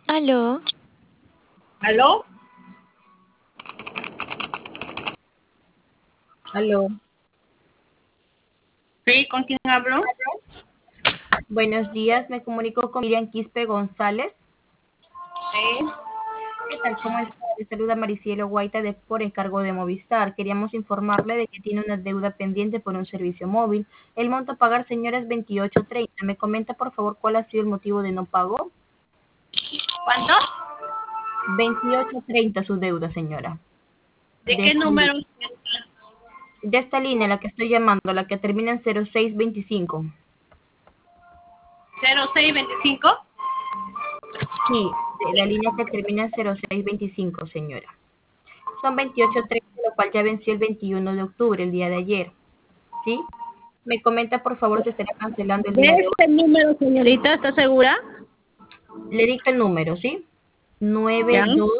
Aló, ¿Aló? Aló, Sí, ¿con quién hablo? buenos días, me comunico con Miriam Quispe González. Sí. ¿Qué tal? ¿Cómo está? Le saluda Maricielo Guaita por encargo de Movistar. Queríamos informarle de que tiene una deuda pendiente por un servicio móvil. El monto a pagar, señora, es 28.30. ¿Me comenta, por favor, cuál ha sido el motivo de no pago? ¿Cuánto? 28.30 su deuda, señora. ¿De De qué esta, li- número? de esta línea, la que estoy llamando, la que termina en 0625. 0625. Sí, de la línea que termina en 0625, señora. Son 28.30, lo cual ya venció el 21 de octubre, el día de ayer. ¿Sí? Me comenta, por favor, si estaría cancelando el ¿De día de hoy. este número, señorita? ¿Está segura? Le dicto el número, ¿sí? Ya.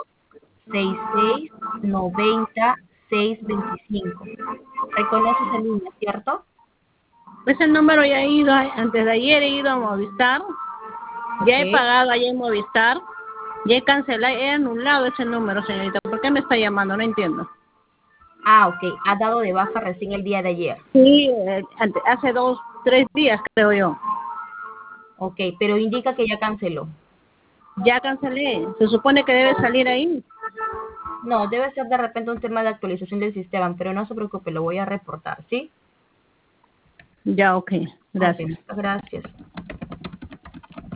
926690 625. ¿Reconoce esa línea, cierto? Ese número ya he ido, antes de ayer he ido a Movistar. Ya Ok. he pagado allá en Movistar. Ya he cancelado, he anulado ese número, señorita. ¿Por qué me está llamando? No entiendo. Ah, ok. Ha dado de baja recién el día de ayer. Sí, hace 3 días, creo yo. Ok, pero indica que ya canceló. Ya cancelé. Se supone que debe salir ahí. No, debe ser de repente un tema de actualización del sistema, pero no se preocupe, lo voy a reportar, ¿sí? Ya, ok. Ok, Gracias. muchas gracias.